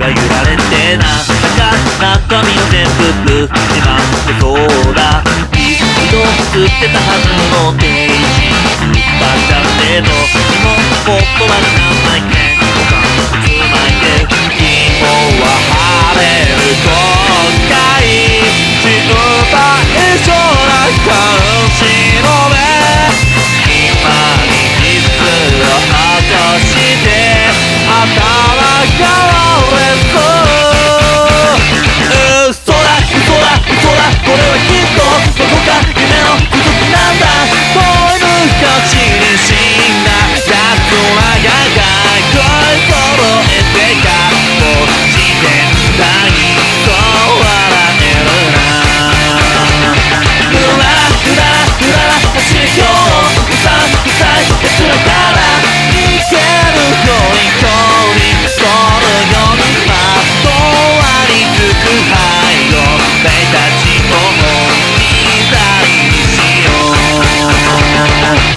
揺られてなんか中身を全部ぶってまってそうだ一度吸ってたはずのページバっちゃってどにも言葉がなんないけ他のつまいで今は晴れる後悔心配性な感じの目今にキスを落として頭が割れそう嘘だ嘘だ嘘だこれはきっとどこか夢の続きなんだ遠い昔に死んだ奴らが声揃えてかもしてたにそう笑えるなうららうららうらら走れ今日うさうさい奴らから逃げるように通り通るようにまとわりつく灰を俺たちを置き去りにしよう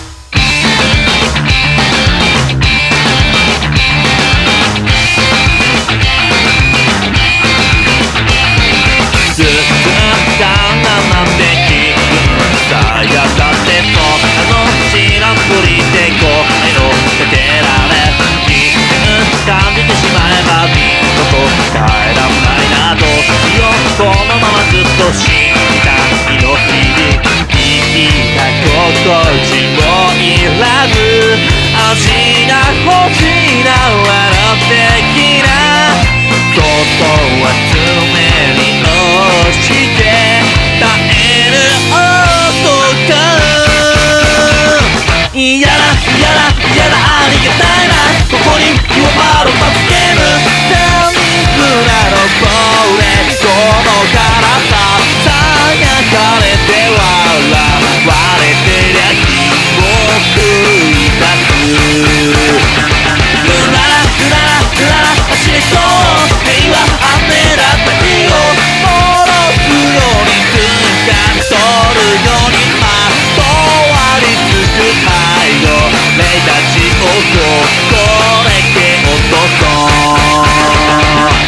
ずっとガンガンなんて気分さやだっても知らんぷりで後輩をかけられ危険感じてしまえば見事帰らないなどこのままずっと死んだ日の日々生きた心地もいらず足が欲しいな笑ってきなそっと集めに押して耐える音が嫌だ嫌だ嫌だありがたいなここに火をパロパつける何くらのこれこの辛ささやかれて笑われてりゃ火を吹いたくうららうららうらら走れそう平和雨だった日を戻すように掴み取るようにまとわりつく灰を俺たちをこれ蹴落とそう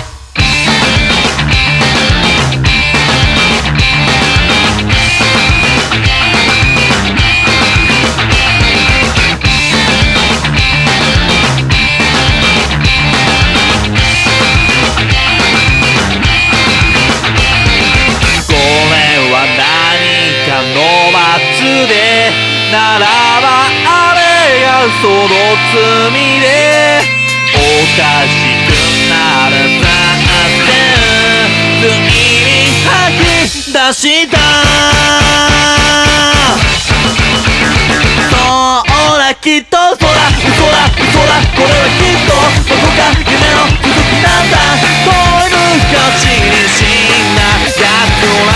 ならばあれがその罪でおかしくなるなんてついに吐き出したそうだきっと嘘だ嘘だ嘘だこれはきっとどこか夢の続きなんだ遠い昔に死んだ奴ら